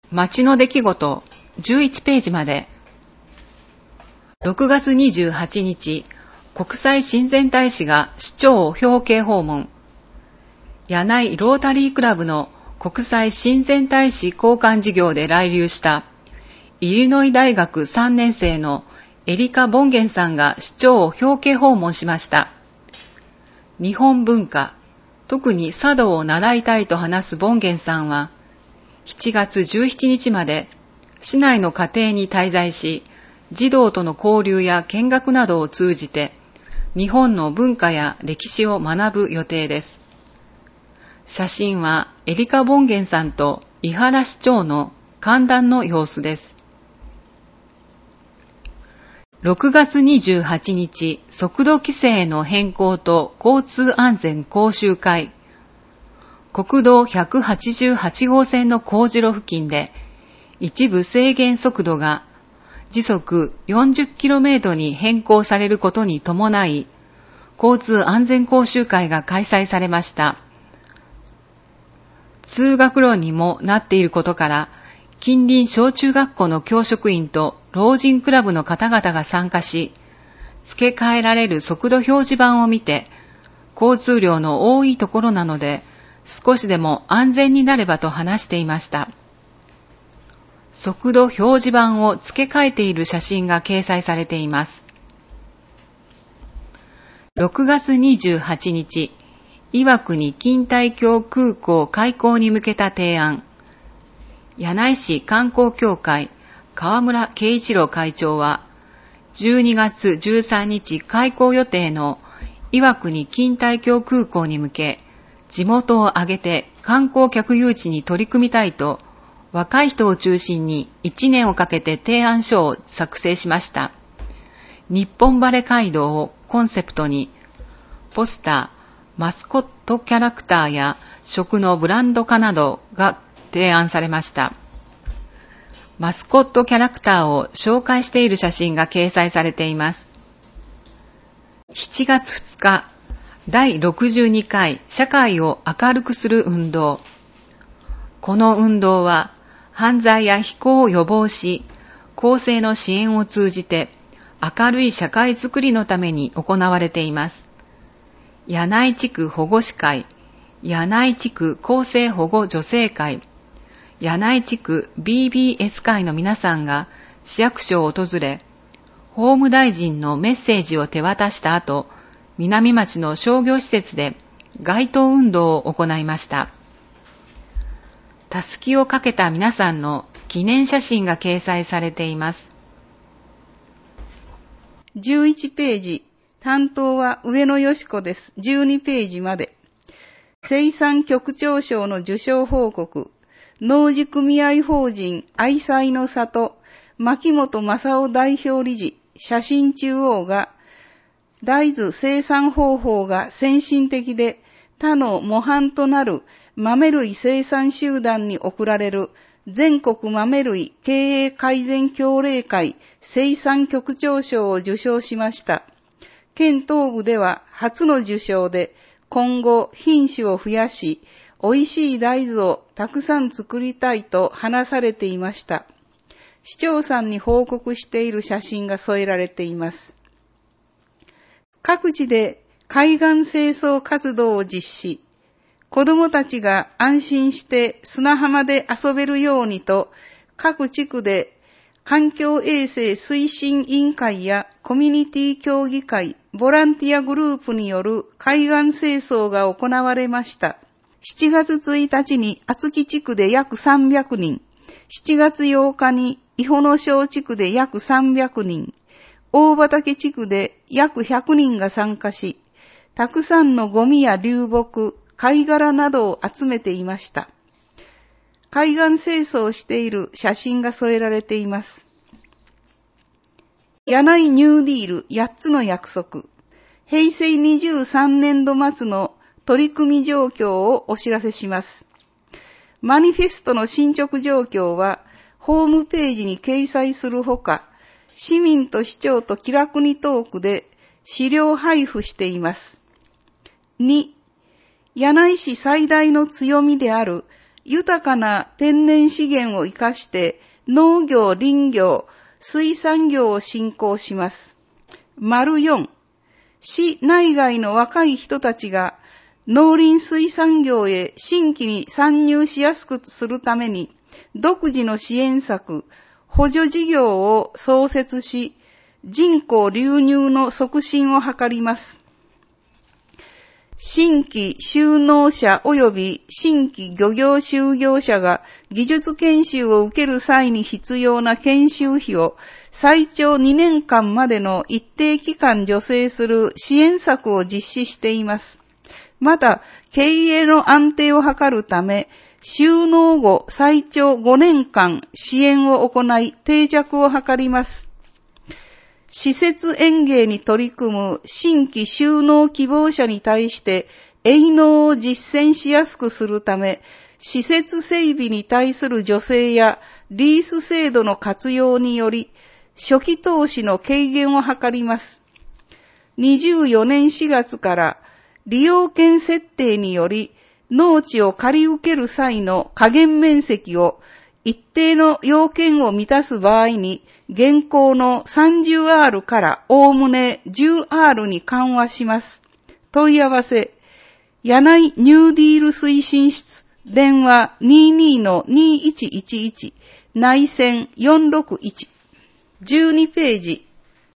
街の出来事11ページまで。6月28日、国際親善大使が市長を表敬訪問。柳井ロータリークラブの国際親善大使交換事業で来留したイリノイ大学3年生のエリカ・ボンゲンさんが市長を表敬訪問しました。日本文化、特に茶道を習いたいと話すボンゲンさんは、7月17日まで市内の家庭に滞在し、児童との交流や見学などを通じて、日本の文化や歴史を学ぶ予定です。写真はエリカ・ボンゲンさんと伊原市長の歓談の様子です。6月28日、速度規制の変更と交通安全講習会。国道188号線の幸次郎付近で、一部制限速度が時速 40km に変更されることに伴い、交通安全講習会が開催されました。通学路にもなっていることから、近隣小中学校の教職員と老人クラブの方々が参加し、付け替えられる速度表示板を見て、交通量の多いところなので、少しでも安全になればと話していました。速度表示板を付け替えている写真が掲載されています。6月28日、岩国錦帯橋空港開港に向けた提案。柳井市観光協会河村圭一郎会長は、12月13日開港予定の岩国錦帯橋空港に向け、地元を挙げて観光客誘致に取り組みたいと、若い人を中心に1年をかけて提案書を作成しました。日本バレ街道をコンセプトに、ポスター、マスコットキャラクターや食のブランド化などが提案されました。マスコットキャラクターを紹介している写真が掲載されています。7月2日、第62回社会を明るくする運動。この運動は、犯罪や非行を予防し、公正の支援を通じて明るい社会づくりのために行われています。柳井地区保護士会、柳井地区公正保護女性会、柳井地区 BBS 会の皆さんが市役所を訪れ、法務大臣のメッセージを手渡した後、南町の商業施設で街頭運動を行いました。たすきをかけた皆さんの記念写真が掲載されています。 11ページ、担当は上野よし子です。12ページまで。生産局長賞の受賞報告。農事組合法人愛妻の里、牧本正夫代表理事、写真中央が、大豆生産方法が先進的で他の模範となる豆類生産集団に贈られる全国豆類経営改善協励会生産局長賞を受賞しました。県東部では初の受賞で、今後品種を増やし、美味しい大豆をたくさん作りたいと話されていました。市長さんに報告している写真が添えられています。各地で海岸清掃活動を実施。子どもたちが安心して砂浜で遊べるようにと、各地区で環境衛生推進委員会やコミュニティ協議会、ボランティアグループによる海岸清掃が行われました。7月1日に厚木地区で約300人、7月8日に伊保野小地区で約300人、大畑地区で約100人が参加し、たくさんのゴミや流木、貝殻などを集めていました。海岸清掃をしている写真が添えられています。柳井ニューディール8つの約束。平成23年度末の取り組み状況をお知らせします。マニフェストの進捗状況は、ホームページに掲載するほか、市民と市長と気楽にトークで資料配布しています。2、柳井市最大の強みである豊かな天然資源を生かして農業、林業、水産業を振興します。4、市内外の若い人たちが農林水産業へ新規に参入しやすくするために、独自の支援策、補助事業を創設し、人口流入の促進を図ります。新規就農者及び新規漁業就業者が技術研修を受ける際に必要な研修費を最長2年間までの一定期間助成する支援策を実施しています。また、経営の安定を図るため、就農後最長5年間支援を行い定着を図ります。施設園芸に取り組む新規就農希望者に対して営農を実践しやすくするため、施設整備に対する助成やリース制度の活用により、初期投資の軽減を図ります。24年4月から利用権設定により、農地を借り受ける際の下限面積を一定の要件を満たす場合に、現行の 30R からおおむね 10R に緩和します。問い合わせ、柳井ニューディール推進室、電話 22-2111、内線461。12ページ。